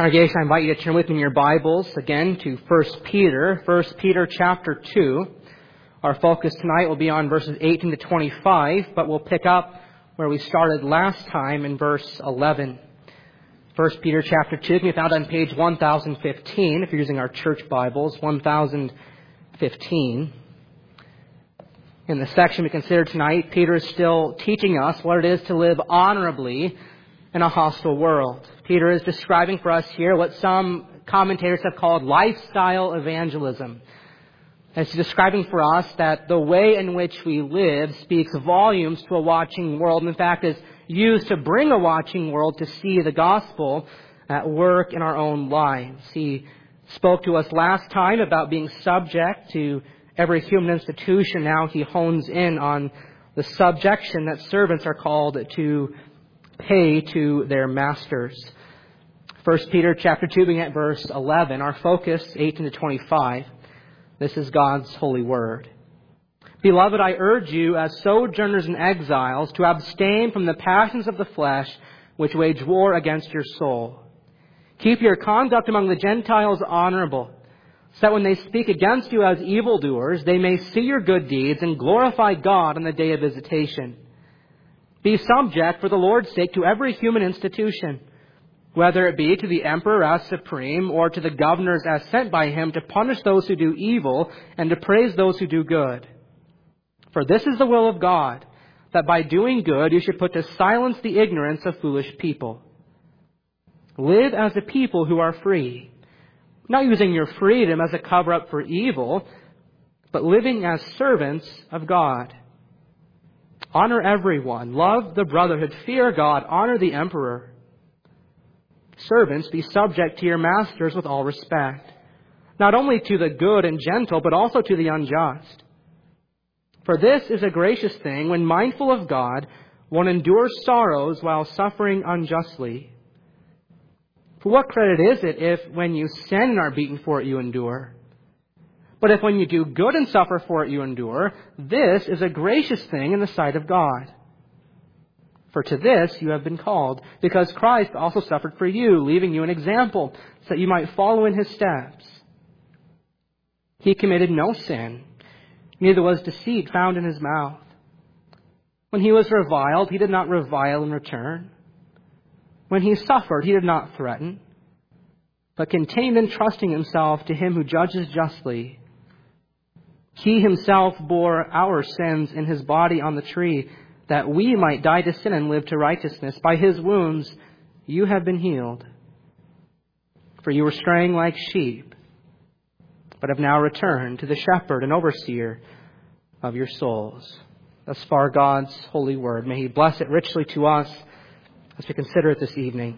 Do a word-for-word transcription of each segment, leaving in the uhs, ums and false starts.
Congregation, I invite you to turn with me in your Bibles again to First Peter, First Peter chapter two. Our focus tonight will be on verses eighteen to twenty-five, but we'll pick up where we started last time in verse eleven. First Peter chapter two can be found on page one thousand fifteen, if you're using our church Bibles, one thousand fifteen. In the section we consider tonight, Peter is still teaching us what it is to live honorably in a hostile world. Peter is describing for us here what some commentators have called lifestyle evangelism. As he's describing for us that the way in which we live speaks volumes to a watching world, and in fact is used to bring a watching world to see the gospel at work in our own lives. He spoke to us last time about being subject to every human institution. Now he hones in on the subjection that servants are called to pay to their masters. First Peter chapter two, beginning at verse eleven. Our focus, eighteen to twenty-five. This is God's holy word. Beloved, I urge you as sojourners and exiles to abstain from the passions of the flesh which wage war against your soul. Keep your conduct among the Gentiles honorable, so that when they speak against you as evildoers, they may see your good deeds and glorify God on the day of visitation. Be subject for the Lord's sake to every human institution, whether it be to the emperor as supreme or to the governors as sent by him to punish those who do evil and to praise those who do good. For this is the will of God, that by doing good you should put to silence the ignorance of foolish people. Live as a people who are free, not using your freedom as a cover-up for evil, but living as servants of God. Honor everyone, love the brotherhood, fear God, honor the emperor. Servants, be subject to your masters with all respect, not only to the good and gentle, but also to the unjust. For this is a gracious thing, when mindful of God, one endures sorrows while suffering unjustly. For what credit is it if when you sin and are beaten for it you endure? But if when you do good and suffer for it you endure, this is a gracious thing in the sight of God. For to this you have been called, because Christ also suffered for you, leaving you an example, so that you might follow in his steps. He committed no sin, neither was deceit found in his mouth. When he was reviled, he did not revile in return. When he suffered, he did not threaten, but continued entrusting himself to him who judges justly. He himself bore our sins in his body on the tree, that we might die to sin and live to righteousness. By his wounds you have been healed. For you were straying like sheep, but have now returned to the shepherd and overseer of your souls. Thus far God's holy word. May he bless it richly to us as we consider it this evening.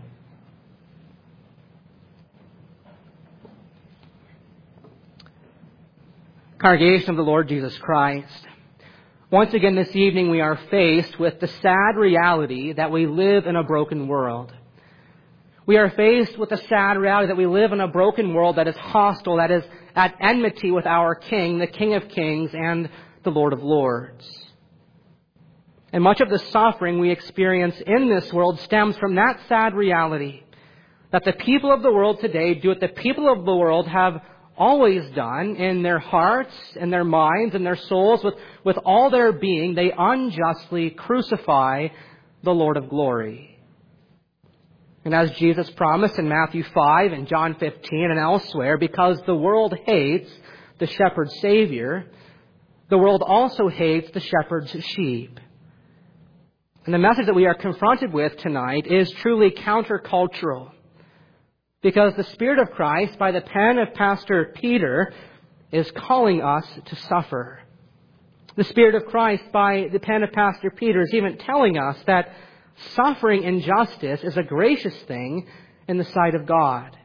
Congregation of the Lord Jesus Christ, once again this evening we are faced with the sad reality that we live in a broken world. We are faced with the sad reality that we live in a broken world that is hostile, that is at enmity with our King, the King of Kings and the Lord of Lords. And much of the suffering we experience in this world stems from that sad reality that the people of the world today do what the people of the world have always done in their hearts and their minds and their souls, with, with all their being. They unjustly crucify the Lord of glory. And as Jesus promised in Matthew five and John fifteen and elsewhere, because the world hates the shepherd's Savior, the world also hates the shepherd's sheep. And the message that we are confronted with tonight is truly countercultural. Because the Spirit of Christ, by the pen of Pastor Peter, is calling us to suffer. The Spirit of Christ, by the pen of Pastor Peter, is even telling us that suffering injustice is a gracious thing in the sight of God.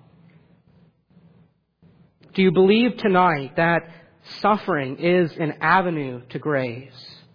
Do you believe tonight that suffering is an avenue to grace?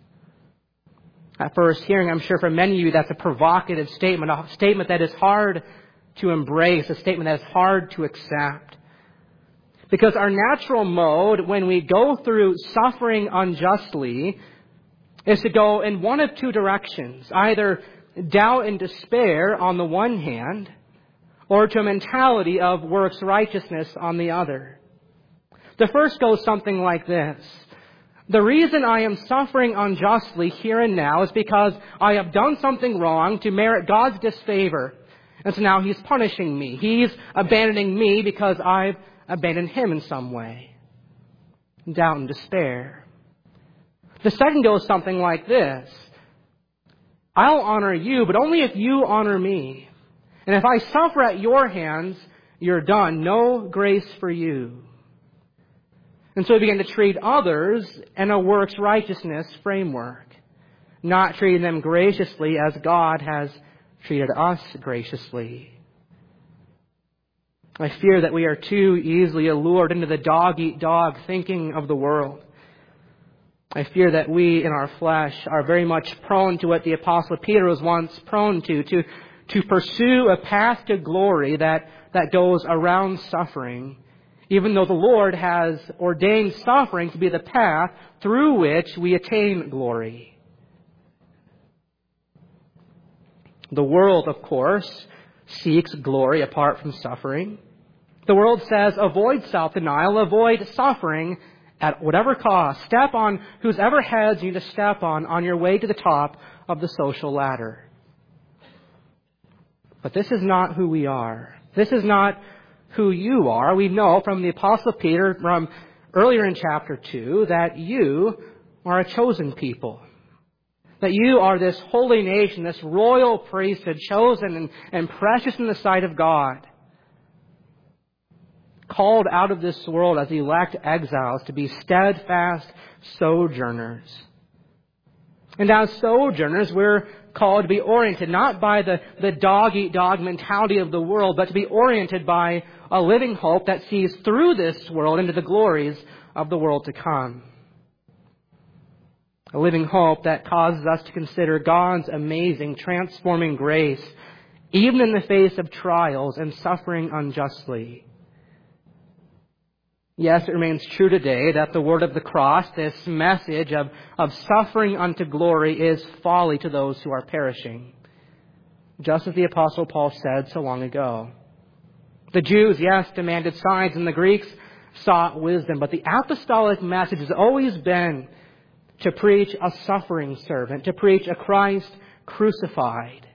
At first hearing, I'm sure for many of you that's a provocative statement, a statement that is hard to embrace, a statement that is hard to accept. Because our natural mode when we go through suffering unjustly is to go in one of two directions. Either doubt and despair on the one hand, or to a mentality of works righteousness on the other. The first goes something like this. The reason I am suffering unjustly here and now is because I have done something wrong to merit God's disfavor. And so now He's punishing me. He's abandoning me because I've abandoned Him in some way. Doubt and despair. The second goes something like this. I'll honor you, but only if you honor me. And if I suffer at your hands, you're done. No grace for you. And so we begin to treat others in a works righteousness framework, not treating them graciously as God has treated us graciously. I fear that we are too easily allured into the dog-eat-dog thinking of the world. I fear that we in our flesh are very much prone to what the Apostle Peter was once prone to, to, to pursue a path to glory that, that goes around suffering, even though the Lord has ordained suffering to be the path through which we attain glory. The world, of course, seeks glory apart from suffering. The world says, avoid self-denial, avoid suffering at whatever cost. Step on whosever heads you need to step on on your way to the top of the social ladder. But this is not who we are. This is not who you are. We know from the Apostle Peter from earlier in chapter two that you are a chosen people. That you are this holy nation, this royal priesthood, chosen and, and precious in the sight of God. Called out of this world as elect exiles to be steadfast sojourners. And as sojourners, we're called to be oriented not by the, the dog-eat-dog mentality of the world, but to be oriented by a living hope that sees through this world into the glories of the world to come. A living hope that causes us to consider God's amazing, transforming grace, even in the face of trials and suffering unjustly. Yes, it remains true today that the word of the cross, this message of, of suffering unto glory, is folly to those who are perishing. Just as the Apostle Paul said so long ago. The Jews, yes, demanded signs, and the Greeks sought wisdom. But the apostolic message has always been to preach a suffering servant, to preach a Christ crucified.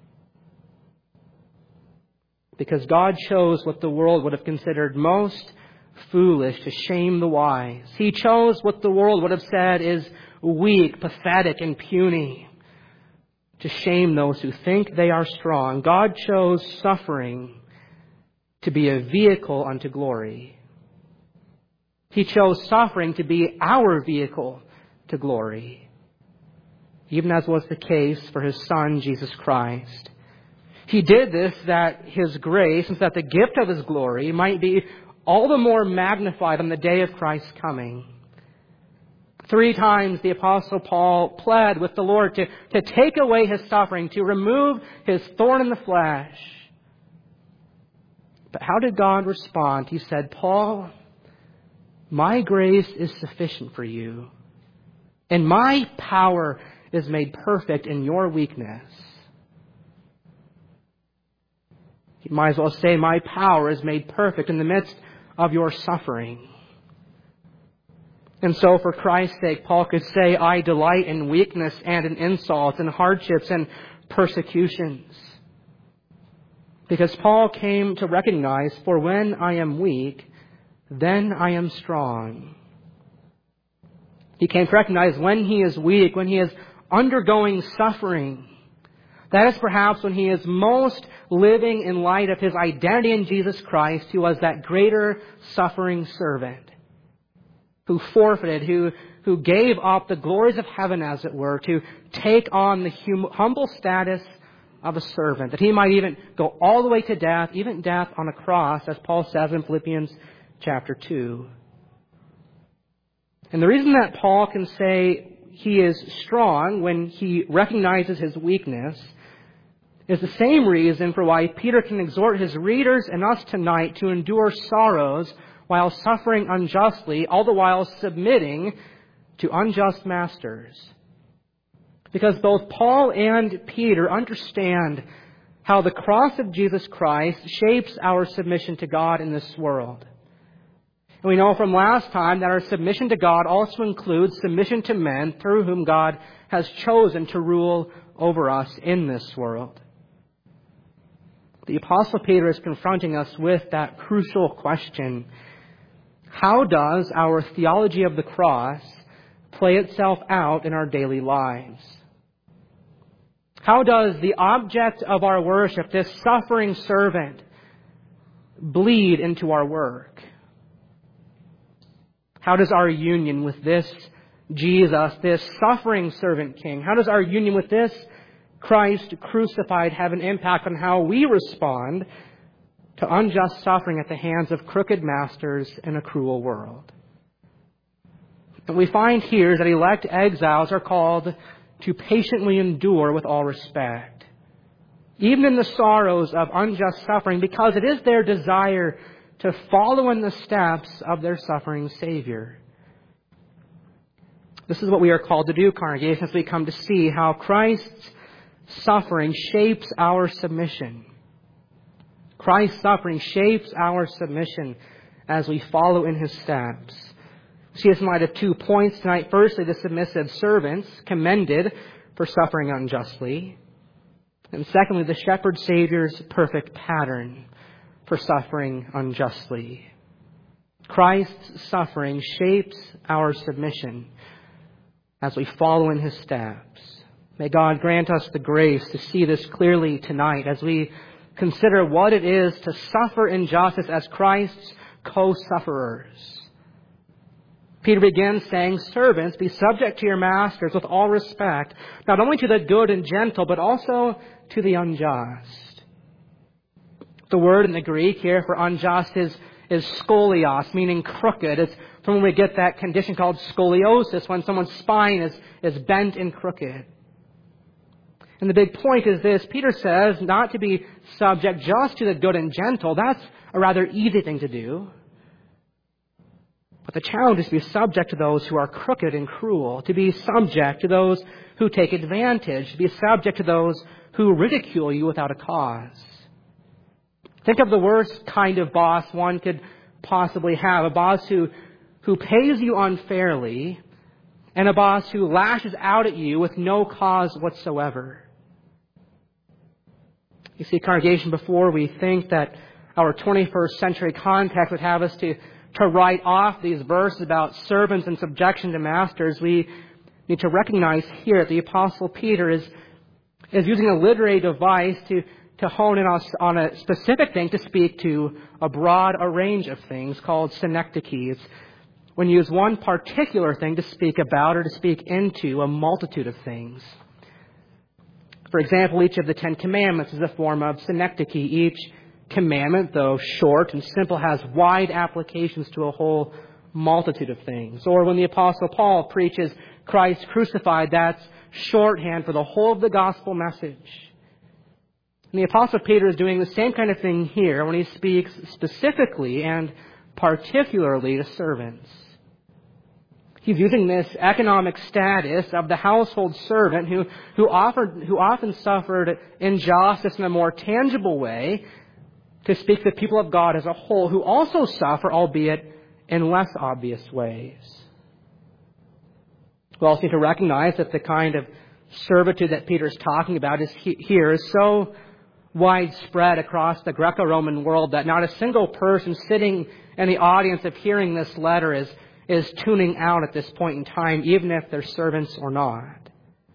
Because God chose what the world would have considered most foolish to shame the wise. He chose what the world would have said is weak, pathetic, and puny to shame those who think they are strong. God chose suffering to be a vehicle unto glory. He chose suffering to be our vehicle to glory, even as was the case for His Son, Jesus Christ. He did this that His grace, and that the gift of His glory might be all the more magnified on the day of Christ's coming. Three times the Apostle Paul pled with the Lord to, to take away His suffering, to remove His thorn in the flesh. But how did God respond? He said, Paul, my grace is sufficient for you, and my power is made perfect in your weakness. You might as well say, my power is made perfect in the midst of your suffering. And so for Christ's sake, Paul could say, I delight in weakness and in insults and hardships and persecutions. Because Paul came to recognize, for when I am weak, then I am strong. He came to recognize when he is weak, when he is undergoing suffering, that is perhaps when he is most living in light of his identity in Jesus Christ, who was that greater suffering servant, who forfeited, who, who gave up the glories of heaven, as it were, to take on the hum, humble status of a servant, that he might even go all the way to death, even death on a cross, as Paul says in Philippians chapter two. And the reason that Paul can say he is strong when he recognizes his weakness is the same reason for why Peter can exhort his readers and us tonight to endure sorrows while suffering unjustly, all the while submitting to unjust masters. Because both Paul and Peter understand how the cross of Jesus Christ shapes our submission to God in this world. And we know from last time that our submission to God also includes submission to men through whom God has chosen to rule over us in this world. The Apostle Peter is confronting us with that crucial question: how does our theology of the cross play itself out in our daily lives? How does the object of our worship, this suffering servant, bleed into our work? How does our union with this Jesus, this suffering servant king, how does our union with this Christ crucified have an impact on how we respond to unjust suffering at the hands of crooked masters in a cruel world? And we find here that elect exiles are called to patiently endure with all respect, even in the sorrows of unjust suffering, because it is their desire to follow in the steps of their suffering Savior. This is what we are called to do, congregation, as we come to see how Christ's suffering shapes our submission. Christ's suffering shapes our submission as we follow in His steps. See this in light of two points tonight. Firstly, the submissive servants commended for suffering unjustly. And secondly, the shepherd Savior's perfect pattern for suffering unjustly. Christ's suffering shapes our submission as we follow in His steps. May God grant us the grace to see this clearly tonight as we consider what it is to suffer injustice as Christ's co-sufferers. Peter begins saying, "Servants, be subject to your masters with all respect, not only to the good and gentle, but also to the unjust." The word in the Greek here for unjust is, is skolios, meaning crooked. It's from when we get that condition called scoliosis, when someone's spine is, is bent and crooked. And the big point is this: Peter says not to be subject just to the good and gentle. That's a rather easy thing to do. But the challenge is to be subject to those who are crooked and cruel, to be subject to those who take advantage, to be subject to those who ridicule you without a cause. Think of the worst kind of boss one could possibly have, a boss who, who pays you unfairly, and a boss who lashes out at you with no cause whatsoever. You see, congregation, before we think that our twenty-first century context would have us to to write off these verses about servants and subjection to masters, we need to recognize here that the Apostle Peter is, is using a literary device to, to hone in on, on a specific thing to speak to a broad a range of things called synecdoches. When you use one particular thing to speak about or to speak into a multitude of things. For example, each of the Ten Commandments is a form of synecdoche. Each commandment, though short and simple, has wide applications to a whole multitude of things. Or when the Apostle Paul preaches Christ crucified, that's shorthand for the whole of the gospel message. And the Apostle Peter is doing the same kind of thing here when he speaks specifically and particularly to servants. He's using this economic status of the household servant who, who, offered, who often suffered injustice in a more tangible way to speak to the people of God as a whole who also suffer, albeit in less obvious ways. We also need to recognize that the kind of servitude that Peter is talking about is he, here is so widespread across the Greco-Roman world that not a single person sitting in the audience of hearing this letter is, is tuning out at this point in time, even if they're servants or not.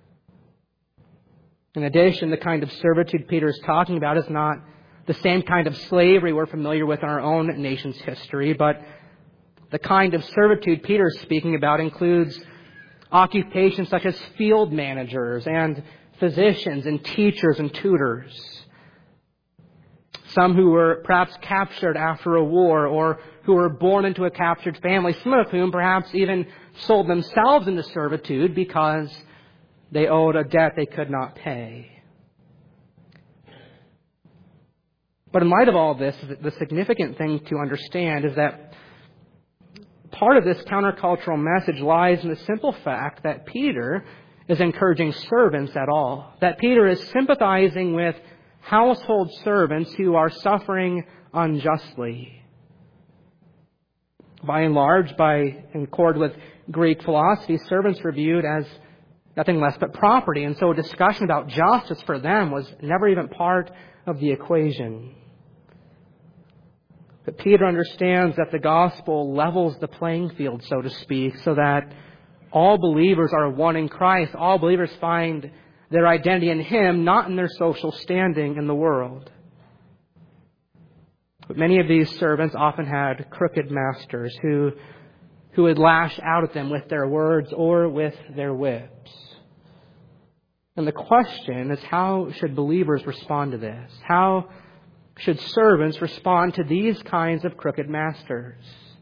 In addition, the kind of servitude Peter is talking about is not the same kind of slavery we're familiar with in our own nation's history, but the kind of servitude Peter is speaking about includes occupations such as field managers and physicians and teachers and tutors. Some who were perhaps captured after a war or who were born into a captured family, some of whom perhaps even sold themselves into servitude because they owed a debt they could not pay. But in light of all this, the significant thing to understand is that part of this countercultural message lies in the simple fact that Peter is encouraging servants at all. That Peter is sympathizing with household servants who are suffering unjustly. By and large, by in accord with Greek philosophy, servants were viewed as nothing less but property, and so a discussion about justice for them was never even part of the equation. But Peter understands that the gospel levels the playing field, so to speak, so that all believers are one in Christ. All believers find their identity in Him, not in their social standing in the world. But many of these servants often had crooked masters who, who would lash out at them with their words or with their whips. And the question is, how should believers respond to this? How should servants respond to these kinds of crooked masters?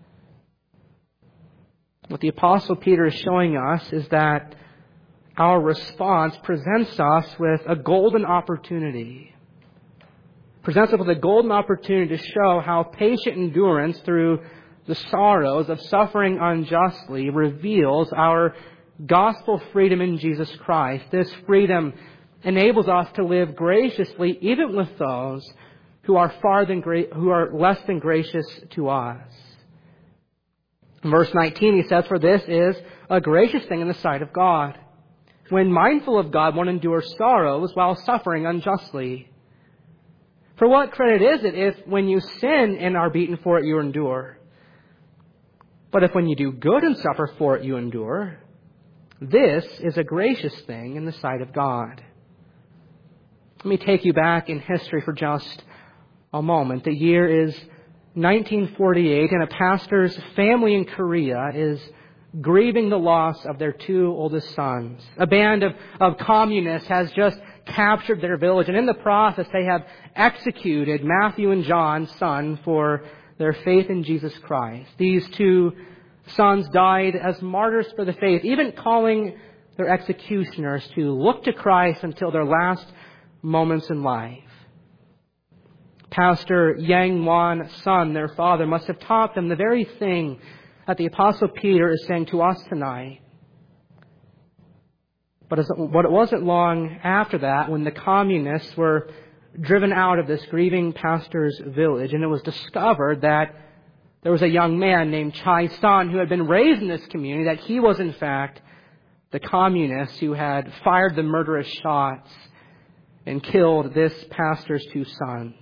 What the Apostle Peter is showing us is that our response presents us with a golden opportunity. Presents us with a golden opportunity to show how patient endurance through the sorrows of suffering unjustly reveals our gospel freedom in Jesus Christ. This freedom enables us to live graciously even with those who are far than gra- who are less than gracious to us. In verse nineteen, he says, "For this is a gracious thing in the sight of God. When mindful of God, one endures sorrows while suffering unjustly. For what credit is it if when you sin and are beaten for it, you endure? But if when you do good and suffer for it, you endure, this is a gracious thing in the sight of God." Let me take you back in history for just a moment. The year is nineteen forty-eight, and a pastor's family in Korea is grieving the loss of their two oldest sons. A band of, of communists has just captured their village, and in the process they have executed Matthew and John's son for their faith in Jesus Christ. These two sons died as martyrs for the faith, even calling their executioners to look to Christ until their last moments in life. Pastor Yang Wan's son, their father, must have taught them the very thing that the Apostle Peter is saying to us tonight. But it wasn't long after that when the communists were driven out of this grieving pastor's village, and it was discovered that there was a young man named Chai San who had been raised in this community, that he was in fact the communist who had fired the murderous shots and killed this pastor's two sons.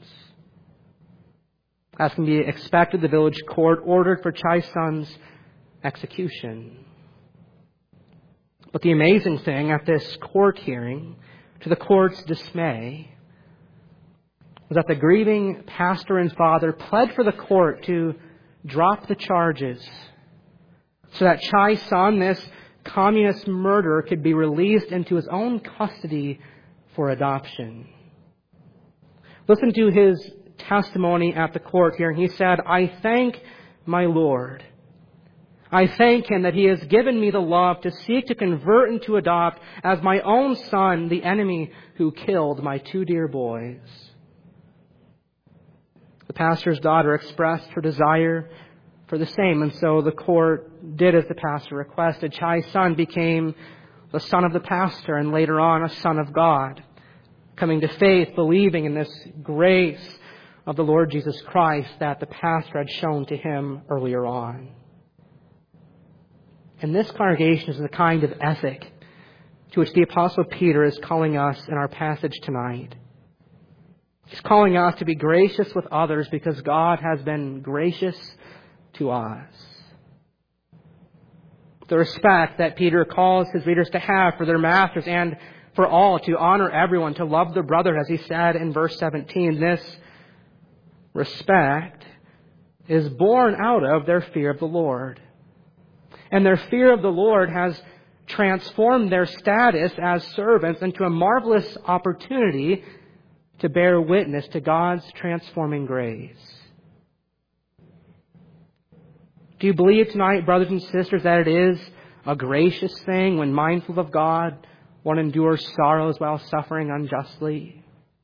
As can be expected, the village court ordered for Chai San's execution. But the amazing thing at this court hearing, to the court's dismay, was that the grieving pastor and father pled for the court to drop the charges so that Chai San, this communist murderer, could be released into his own custody for adoption. Listen to his testimony at the court hearing. He said, "I thank my Lord. I thank Him that He has given me the love to seek to convert and to adopt as my own son the enemy who killed my two dear boys." The pastor's daughter expressed her desire for the same, and so the court did as the pastor requested. Chai's son became the son of the pastor and later on a son of God, coming to faith, believing in this grace of the Lord Jesus Christ that the pastor had shown to him earlier on. And this congregation is the kind of ethic to which the Apostle Peter is calling us in our passage tonight. He's calling us to be gracious with others because God has been gracious to us. The respect that Peter calls his readers to have for their masters and for all, to honor everyone, to love their brother, as he said in verse seventeen. This respect is born out of their fear of the Lord. And their fear of the Lord has transformed their status as servants into a marvelous opportunity to bear witness to God's transforming grace. Do you believe tonight, brothers and sisters, that it is a gracious thing when mindful of God, one endures sorrows while suffering unjustly?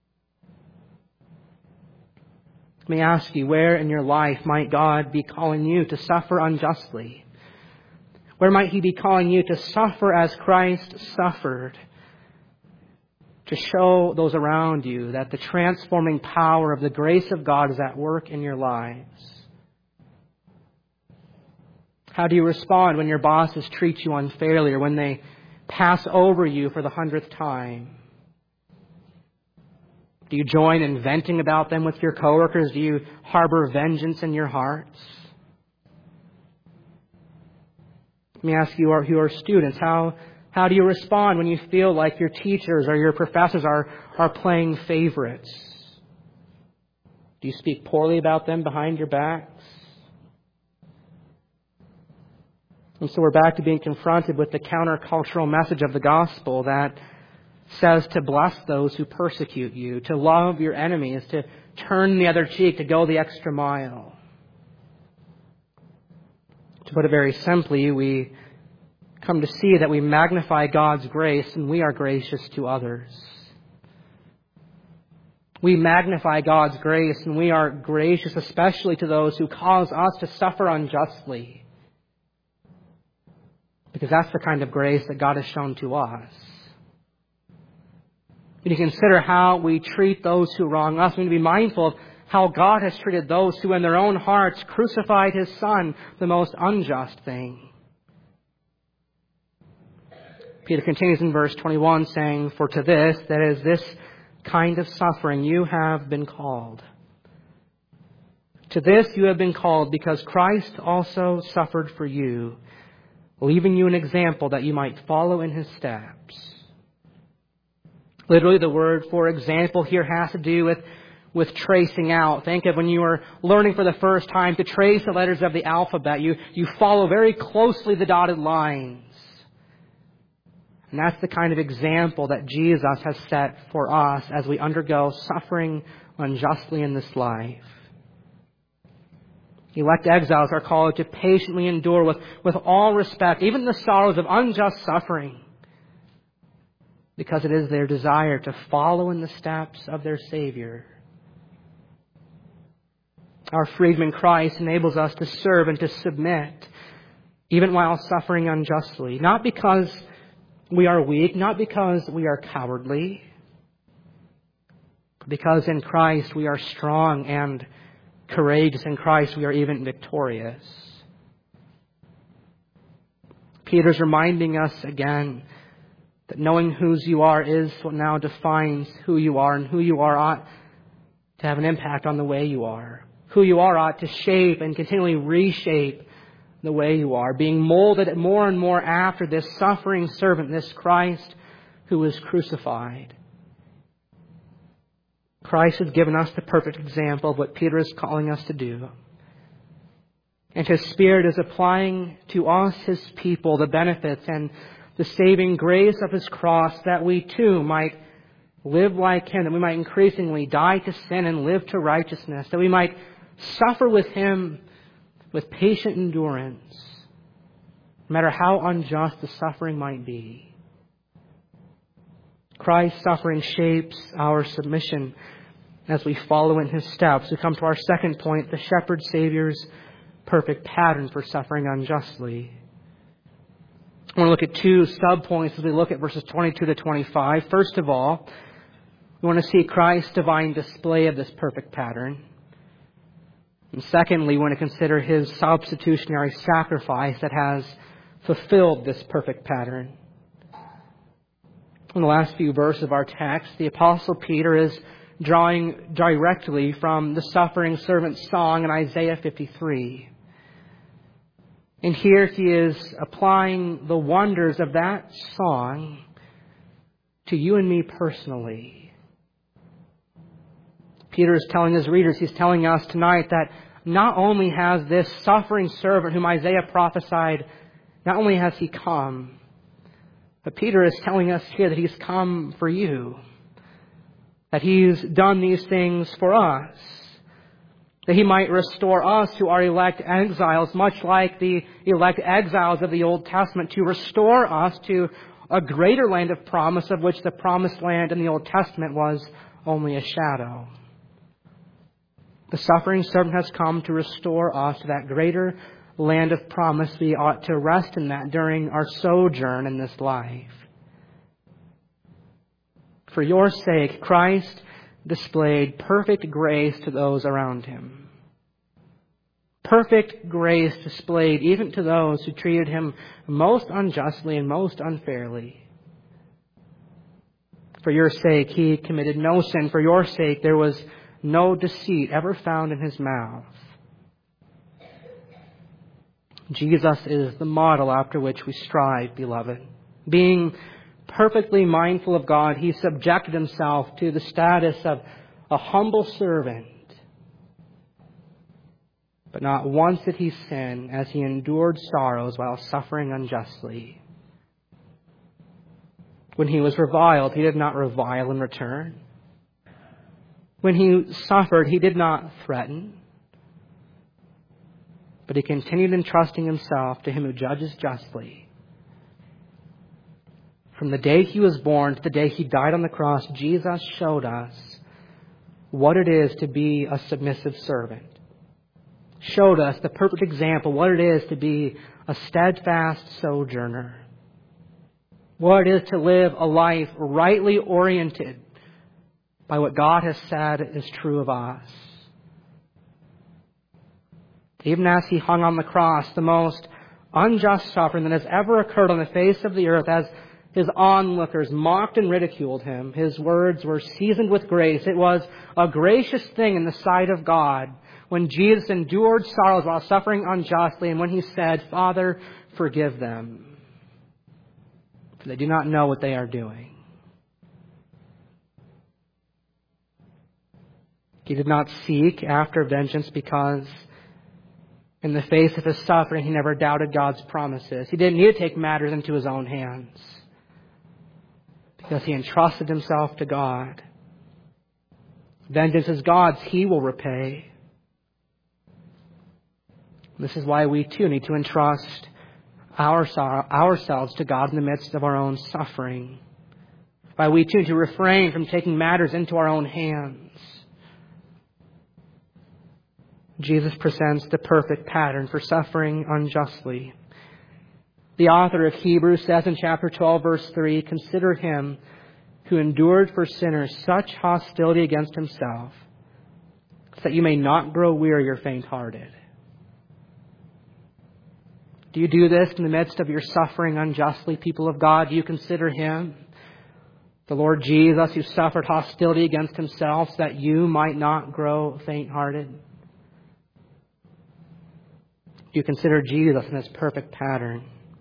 Let me ask you, where in your life might God be calling you to suffer unjustly? Where might He be calling you to suffer as Christ suffered? to show those around you that the transforming power of the grace of God is at work in your lives? How do you respond when your bosses treat you unfairly or when they pass over you for the hundredth time? Do you join in venting about them with your coworkers? Do you harbor vengeance in your hearts? Let me ask you who are students, how, how do you respond when you feel like your teachers or your professors are, are playing favorites? Do you speak poorly about them behind your backs? And so we're back to being confronted with the countercultural message of the gospel that says to bless those who persecute you, to love your enemies, to turn the other cheek, to go the extra mile. To put it very simply, we come to see that we magnify God's grace and we are gracious to others. We magnify God's grace and we are gracious especially to those who cause us to suffer unjustly. Because that's the kind of grace that God has shown to us. We need to consider how we treat those who wrong us. We need to be mindful of how God has treated those who in their own hearts crucified His Son, the most unjust thing. Peter continues in verse twenty-one saying, "For to this, that is this kind of suffering, you have been called. To this you have been called because Christ also suffered for you, leaving you an example that you might follow in His steps." Literally, the word for example here has to do with, with tracing out. Think of when you were learning for the first time to trace the letters of the alphabet. You, you follow very closely the dotted lines. And that's the kind of example that Jesus has set for us as we undergo suffering unjustly in this life. Elect exiles are called to patiently endure with, with all respect, even the sorrows of unjust suffering, because it is their desire to follow in the steps of their Savior. Our freedom in Christ enables us to serve and to submit, even while suffering unjustly, not because we are weak, not because we are cowardly, but because in Christ we are strong and courageous. In Christ we are even victorious. Peter's reminding us again that knowing whose you are is what now defines who you are, and who you are ought to have an impact on the way you are. Who you are ought to shape and continually reshape the way you are, being molded more and more after this suffering servant, this Christ who was crucified. Christ has given us the perfect example of what Peter is calling us to do. And His Spirit is applying to us, His people, the benefits and the saving grace of His cross, that we too might live like Him, that we might increasingly die to sin and live to righteousness, that we might suffer with Him with patient endurance, no matter how unjust the suffering might be. Christ's suffering shapes our submission as we follow in His steps. We come to our second point, the Shepherd Savior's perfect pattern for suffering unjustly. I want to look at two sub-points as we look at verses twenty-two to twenty-five. First of all, we want to see Christ's divine display of this perfect pattern. And secondly, we want to consider His substitutionary sacrifice that has fulfilled this perfect pattern. In the last few verses of our text, the Apostle Peter is drawing directly from the suffering servant's song in Isaiah fifty-three. And here he is applying the wonders of that song to you and me personally. Peter is telling his readers, he's telling us tonight that not only has this suffering servant whom Isaiah prophesied, not only has he come, but Peter is telling us here that he's come for you. That he's done these things for us. That He might restore us who are elect exiles, much like the elect exiles of the Old Testament, to restore us to a greater land of promise, of which the promised land in the Old Testament was only a shadow. The suffering servant has come to restore us to that greater land of promise. We ought to rest in that during our sojourn in this life. For your sake, Christ displayed perfect grace to those around him. Perfect grace displayed even to those who treated him most unjustly and most unfairly. For your sake, he committed no sin. For your sake, there was no deceit ever found in his mouth. Jesus is the model after which we strive, beloved. Being perfectly mindful of God, he subjected himself to the status of a humble servant. But not once did he sin as he endured sorrows while suffering unjustly. When he was reviled, he did not revile in return. When he suffered, he did not threaten. But he continued entrusting himself to him who judges justly. From the day he was born to the day he died on the cross, Jesus showed us what it is to be a submissive servant. Showed us the perfect example, what it is to be a steadfast sojourner. What it is to live a life rightly oriented by what God has said is true of us. Even as he hung on the cross, the most unjust suffering that has ever occurred on the face of the earth, as his onlookers mocked and ridiculed him, his words were seasoned with grace. It was a gracious thing in the sight of God when Jesus endured sorrows while suffering unjustly, and when he said, Father, forgive them, for they do not know what they are doing. He did not seek after vengeance because in the face of his suffering, he never doubted God's promises. He didn't need to take matters into his own hands because he entrusted himself to God. Vengeance is God's. He will repay. This is why we too need to entrust our, ourselves to God in the midst of our own suffering. Why we too need to refrain from taking matters into our own hands. Jesus presents the perfect pattern for suffering unjustly. The author of Hebrews says in chapter twelve, verse three, consider him who endured for sinners such hostility against himself, so that you may not grow weary or faint-hearted. Do you do this in the midst of your suffering unjustly, people of God? Do you consider him, the Lord Jesus, who suffered hostility against himself so that you might not grow faint-hearted? Do you consider Jesus in his perfect pattern?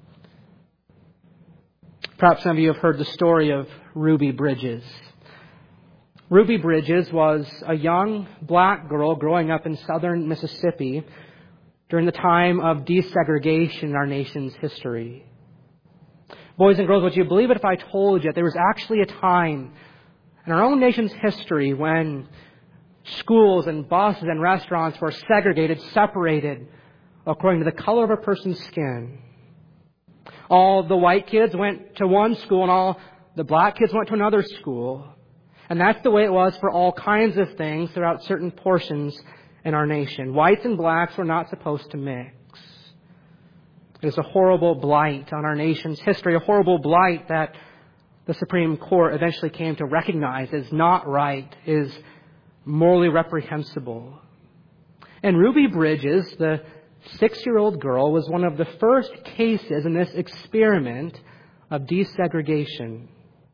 Perhaps some of you have heard the story of Ruby Bridges. Ruby Bridges was a young black girl growing up in southern Mississippi during the time of desegregation in our nation's history. Boys and girls, would you believe it if I told you that there was actually a time in our own nation's history when schools and buses and restaurants were segregated, separated, according to the color of a person's skin. All the white kids went to one school and all the black kids went to another school. And that's the way it was for all kinds of things throughout certain portions in our nation. Whites and blacks were not supposed to mix. It is a horrible blight on our nation's history, a horrible blight that the Supreme Court eventually came to recognize is not right, is morally reprehensible. And Ruby Bridges, the six-year-old girl, was one of the first cases in this experiment of desegregation.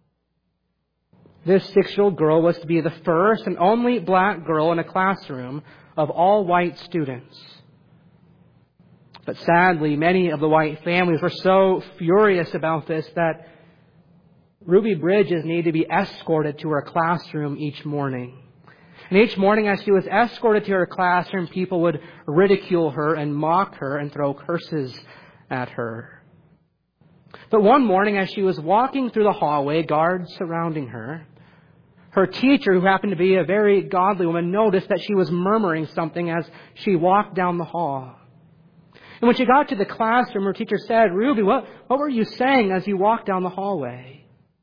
This six-year-old girl was to be the first and only black girl in a classroom of all white students. But sadly, many of the white families were so furious about this that Ruby Bridges needed to be escorted to her classroom each morning. And each morning as she was escorted to her classroom, people would ridicule her and mock her and throw curses at her. But one morning as she was walking through the hallway, guards surrounding her, her teacher, who happened to be a very godly woman, noticed that she was murmuring something as she walked down the hall. And when she got to the classroom, her teacher said, Ruby, what, what were you saying as you walked down the hallway?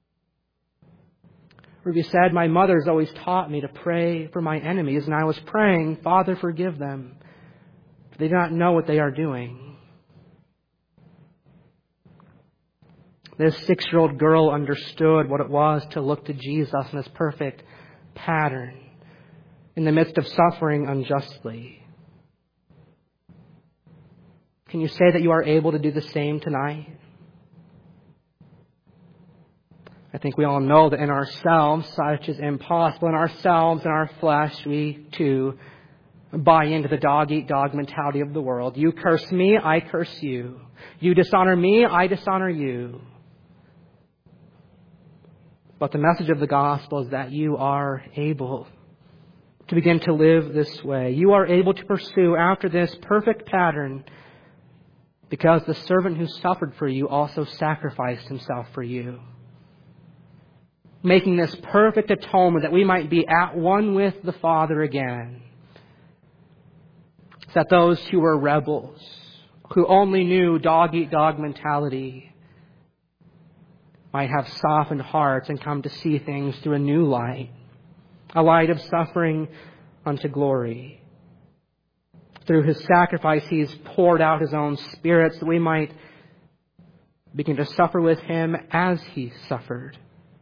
Ruby said, my mother's always taught me to pray for my enemies, and I was praying, Father, forgive them, for they do not know what they are doing. This six-year-old girl understood what it was to look to Jesus in His perfect pattern in the midst of suffering unjustly. Can you say that you are able to do the same tonight? I think we all know that in ourselves, such is impossible. In ourselves, in our flesh, we too buy into the dog-eat-dog mentality of the world. You curse me, I curse you. You dishonor me, I dishonor you. But the message of the gospel is that you are able to begin to live this way. You are able to pursue after this perfect pattern because the servant who suffered for you also sacrificed himself for you, making this perfect atonement that we might be at one with the Father again. So that those who were rebels, who only knew dog-eat-dog mentality, might have softened hearts and come to see things through a new light, a light of suffering unto glory. Through His sacrifice, He's poured out His own Spirit so that we might begin to suffer with Him as He suffered.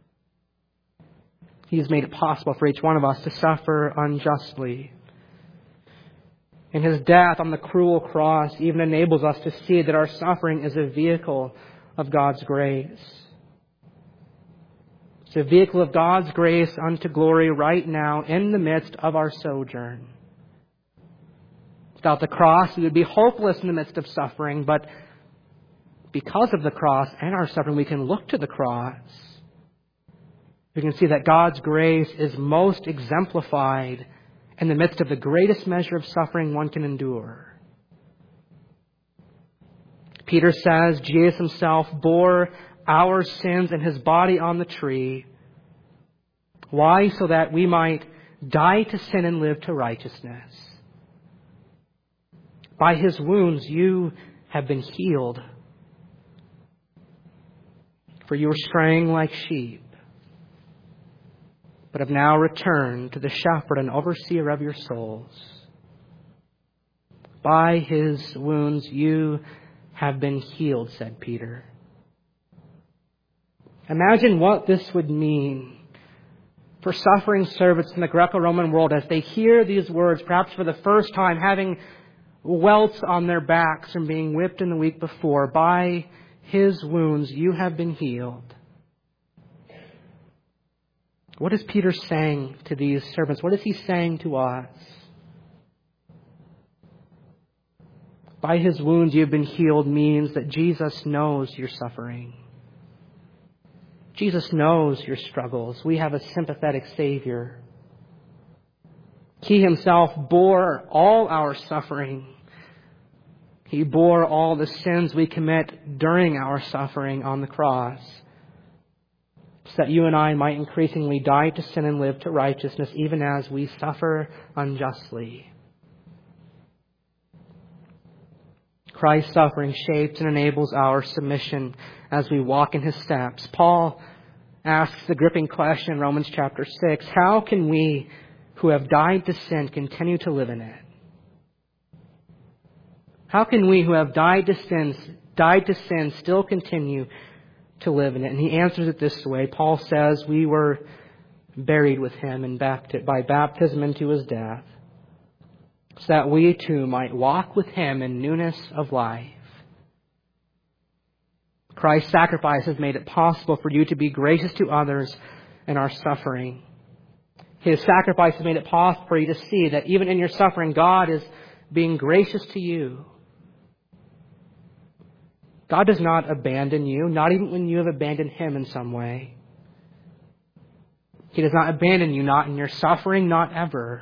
He's made it possible for each one of us to suffer unjustly. And His death on the cruel cross even enables us to see that our suffering is a vehicle of God's grace. It's a vehicle of God's grace unto glory right now in the midst of our sojourn. Without the cross, we would be hopeless in the midst of suffering, but because of the cross and our suffering, we can look to the cross. We can see that God's grace is most exemplified in the midst of the greatest measure of suffering one can endure. Peter says Jesus Himself bore our sins in His body on the tree. Why? So that we might die to sin and live to righteousness. By His wounds you have been healed. For you were straying like sheep, but have now returned to the shepherd and overseer of your souls. By His wounds you have been healed, said Peter. Imagine what this would mean for suffering servants in the Greco-Roman world as they hear these words, perhaps for the first time, having welts on their backs from being whipped in the week before. By His wounds you have been healed. What is Peter saying to these servants? What is he saying to us? By His wounds you have been healed means that Jesus knows your suffering. Jesus knows your struggles. We have a sympathetic Savior. He Himself bore all our suffering. He bore all the sins we commit during our suffering on the cross, so that you and I might increasingly die to sin and live to righteousness, even as we suffer unjustly. Christ's suffering shapes and enables our submission as we walk in His steps. Paul asks the gripping question in Romans chapter six, how can we who have died to sin continue to live in it? How can we who have died to sin, died to sin still continue to live in it? And he answers it this way. Paul says, we were buried with Him in bapti- by baptism into His death, so that we too might walk with Him in newness of life. Christ's sacrifice has made it possible for you to be gracious to others in our suffering. His sacrifice has made it possible for you to see that even in your suffering, God is being gracious to you. God does not abandon you, not even when you have abandoned Him in some way. He does not abandon you, not in your suffering, not ever.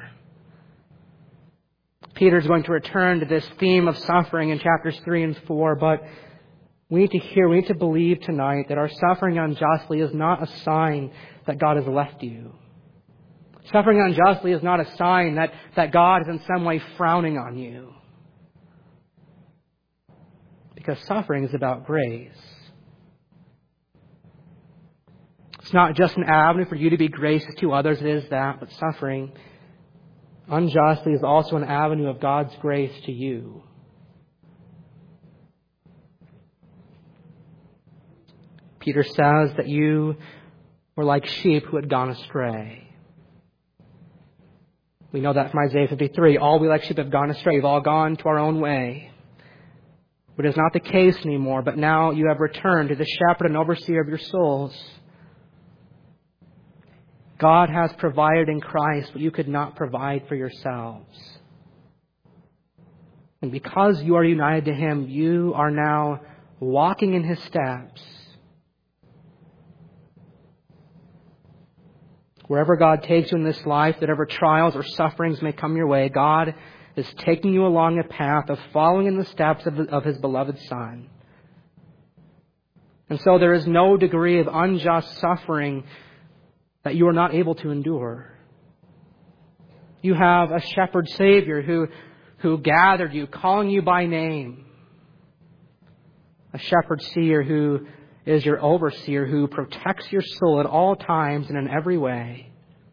Peter is going to return to this theme of suffering in chapters three and four, but we need to hear, we need to believe tonight that our suffering unjustly is not a sign that God has left you. Suffering unjustly is not a sign that, that God is in some way frowning on you. Because suffering is about grace. It's not just an avenue for you to be gracious to others, it is that, but suffering unjustly is also an avenue of God's grace to you. Peter says that you were like sheep who had gone astray. We know that from Isaiah fifty-three. All we like sheep have gone astray. We've all gone to our own way. But it is not the case anymore. But now you have returned to the shepherd and overseer of your souls. God has provided in Christ what you could not provide for yourselves. And because you are united to Him, you are now walking in His steps. Wherever God takes you in this life, whatever trials or sufferings may come your way, God is taking you along a path of following in the steps of, of His beloved Son. And so there is no degree of unjust suffering that you are not able to endure. You have a shepherd Savior who, who gathered you, calling you by name. A shepherd seer who is your overseer, who protects your soul at all times and in every way.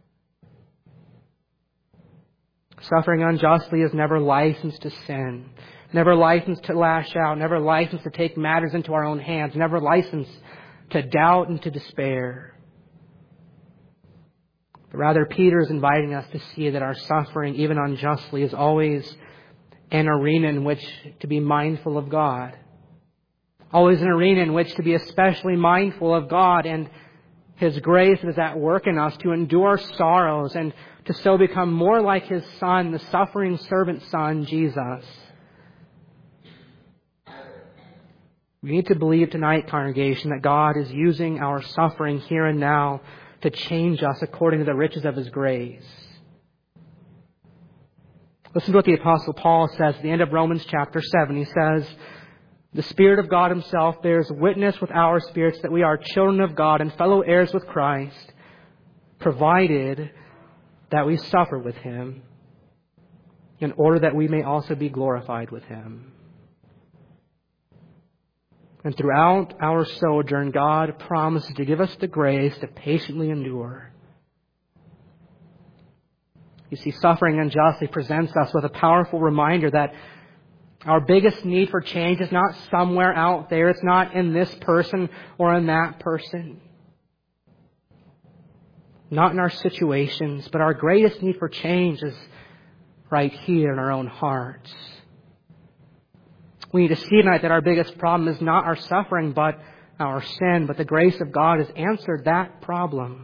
Suffering unjustly is never licensed to sin, never licensed to lash out, never licensed to take matters into our own hands, never licensed to doubt and to despair. But rather, Peter is inviting us to see that our suffering, even unjustly, is always an arena in which to be mindful of God. Always an arena in which to be especially mindful of God and His grace that is at work in us to endure sorrows and to so become more like His Son, the suffering servant Son, Jesus. We need to believe tonight, congregation, that God is using our suffering here and now to change us according to the riches of His grace. Listen to what the Apostle Paul says at the end of Romans chapter seven. He says, "The Spirit of God Himself bears witness with our spirits that we are children of God and fellow heirs with Christ, provided that we suffer with Him, in order that we may also be glorified with Him." And throughout our sojourn, God promises to give us the grace to patiently endure. You see, suffering unjustly presents us with a powerful reminder that our biggest need for change is not somewhere out there. It's not in this person or in that person. Not in our situations, but our greatest need for change is right here in our own hearts. We need to see tonight that our biggest problem is not our suffering, but our sin. But the grace of God has answered that problem.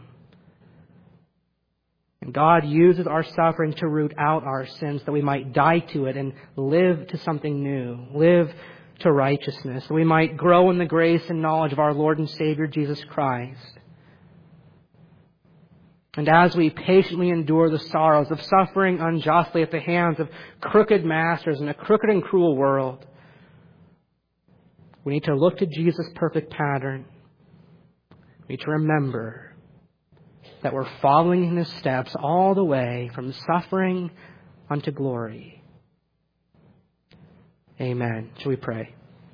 And God uses our suffering to root out our sins, that we might die to it and live to something new, live to righteousness, that we might grow in the grace and knowledge of our Lord and Savior Jesus Christ. And as we patiently endure the sorrows of suffering unjustly at the hands of crooked masters in a crooked and cruel world, we need to look to Jesus' perfect pattern. We need to remember that we're following in His steps all the way from suffering unto glory. Amen. Shall we pray?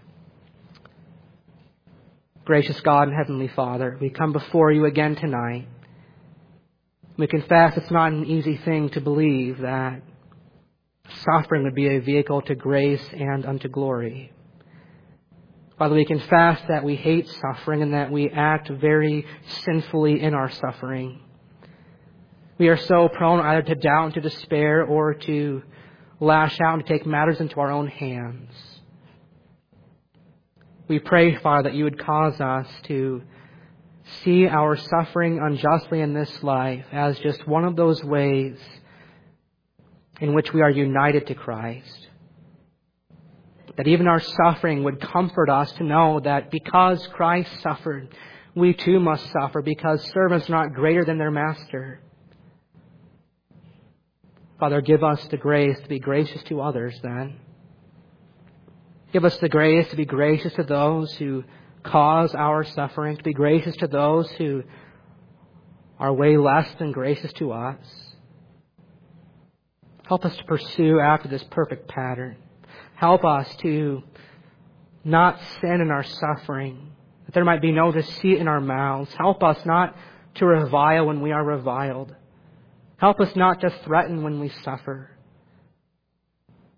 Gracious God and Heavenly Father, we come before You again tonight. We confess it's not an easy thing to believe that suffering would be a vehicle to grace and unto glory. Father, we confess that we hate suffering and that we act very sinfully in our suffering. We are so prone either to doubt and to despair or to lash out and to take matters into our own hands. We pray, Father, that You would cause us to see our suffering unjustly in this life as just one of those ways in which we are united to Christ. That even our suffering would comfort us to know that because Christ suffered, we too must suffer, because servants are not greater than their master. Father, give us the grace to be gracious to others then. Give us the grace to be gracious to those who cause our suffering, to be gracious to those who are way less than gracious to us. Help us to pursue after this perfect pattern. Help us to not sin in our suffering, that there might be no deceit in our mouths. Help us not to revile when we are reviled. Help us not to threaten when we suffer.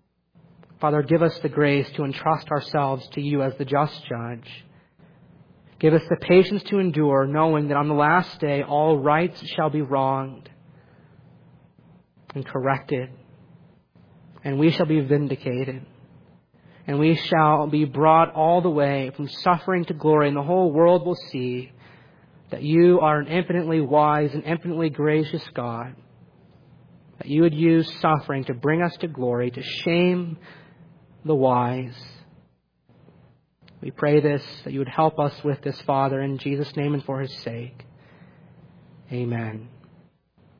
Father, give us the grace to entrust ourselves to You as the just judge. Give us the patience to endure, knowing that on the last day all rights shall be wronged and corrected, and we shall be vindicated, and we shall be brought all the way from suffering to glory, and the whole world will see that you are an infinitely wise and infinitely gracious God, that you would use suffering to bring us to glory, to shame the wise. We pray this, that you would help us with this, Father, in Jesus' name and for His sake. Amen.